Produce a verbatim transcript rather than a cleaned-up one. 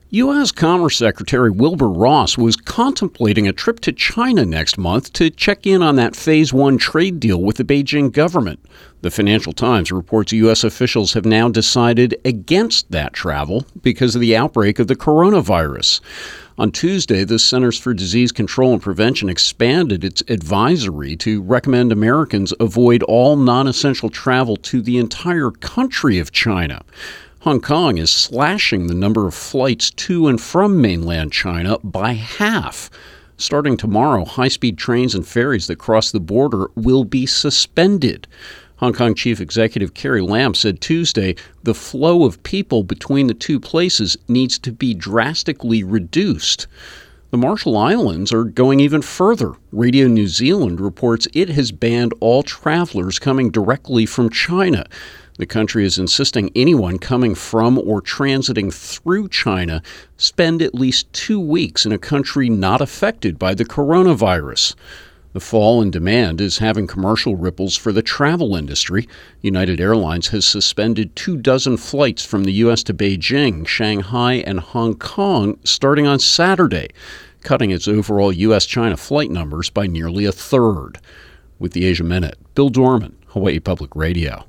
U S. Commerce Secretary Wilbur Ross was contemplating a trip to China next month to check in on that Phase One trade deal with the Beijing government. The Financial Times reports U S officials have now decided against that travel because of the outbreak of the coronavirus. On Tuesday, the Centers for Disease Control and Prevention expanded its advisory to recommend Americans avoid all non-essential travel to the entire country of China. Hong Kong is slashing the number of flights to and from mainland China by half. Starting tomorrow, high-speed trains and ferries that cross the border will be suspended. Hong Kong Chief Executive Carrie Lam said Tuesday the flow of people between the two places needs to be drastically reduced. The Marshall Islands are going even further. Radio New Zealand reports it has banned all travelers coming directly from China. The country is insisting anyone coming from or transiting through China spend at least two weeks in a country not affected by the coronavirus. The fall in demand is having commercial ripples for the travel industry. United Airlines has suspended two dozen flights from the U S to Beijing, Shanghai, and Hong Kong starting on Saturday, cutting its overall U S China flight numbers by nearly a third. With the Asia Minute, Bill Dorman, Hawaii Public Radio.